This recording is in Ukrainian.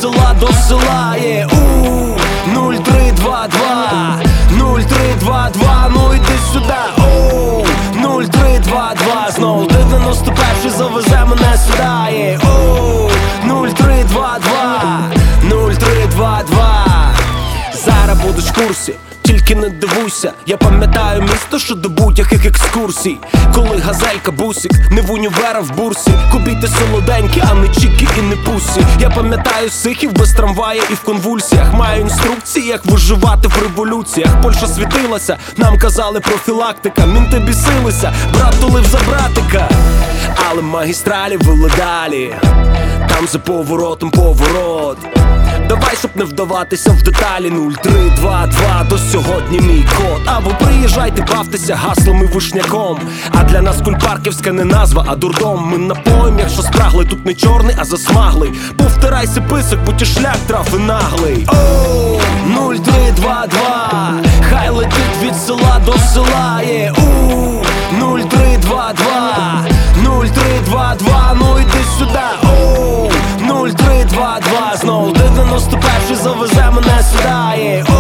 села до села, є 0322, 0322, ну йди сюди, 0322, знову 91-й завезе мене сюди, є 0322, 0322. Зараз будеш в курсі, тільки не дивуйся. Я пам'ятаю місто, що до будь-яких екскурсій. Коли газелька, бусик, не в універа в бурсі. Кубіти солоденькі, а не чіки і не пусі. Я пам'ятаю сихів без трамвая і в конвульсіях. Маю інструкції, як виживати в революціях. Польща світилася, нам казали профілактика. Мінти бісилися, брат тулив за братика. Але магістралі вели далі, там за поворотом поворот. Давай, щоб не вдаватися в деталі, 0322, до сьогодні мій код. А ви приїжджайте, бавтеся гаслом і вишняком. А для нас Кульпарківська не назва, а дурдом. Ми напоїм, якщо спрагли, тут не чорний, а засмаглий. Повтирайся писок, бо ті шлях трафи наглий. 0322, хай летить від села до села, є 0322, 0322, ну йди сюди, 0322, знову 91-й завезе мене сюди, є